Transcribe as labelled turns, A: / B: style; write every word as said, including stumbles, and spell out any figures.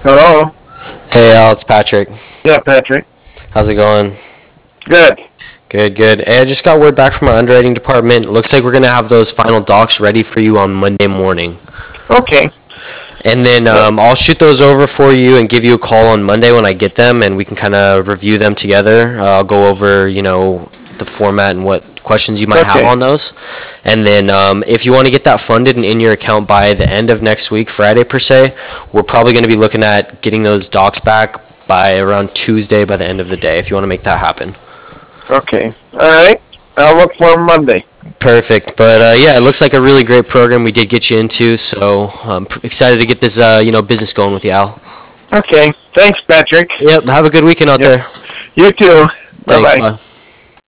A: Hello?
B: Hey Al, it's Patrick.
A: Yeah, Patrick.
B: How's it going?
A: Good.
B: Good, good. Hey, I just got word back from our underwriting department. It looks like we're gonna have those final docs ready for you on Monday morning.
A: Okay.
B: And then um, I'll shoot those over for you and give you a call on Monday when I get them, and we can kind of review them together. Uh, I'll go over, you know, the format and what questions you might have
A: Okay.
B: on those. And then um, if you want to get that funded and in your account by the end of next week, Friday per se, we're probably going to be looking at getting those docs back by around Tuesday by the end of the day if you want to make that happen.
A: Okay. All right. I'll look for 'em Monday.
B: Perfect. But uh, yeah, it looks like a really great program we did get you into, so I'm pr- excited to get this uh, you know business going with you, Al.
A: Okay. Thanks, Patrick.
B: Yep. Have a good weekend out
A: Yep.
B: there.
A: You too.
B: Thanks.
A: Bye-bye.
B: Bye.